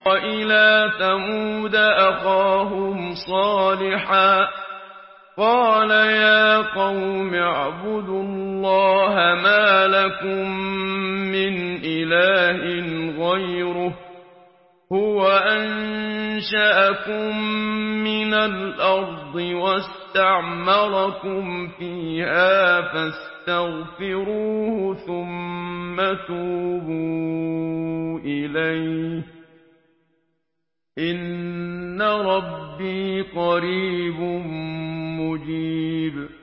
وإلى ثمود أخاهم صالحا قال يا قوم اعبدوا الله ما لكم من إله غيره هو أنشأكم من الأرض واستعمركم فيها فاستغفروه ثم توبوا إليه إن ربي قريب مجيب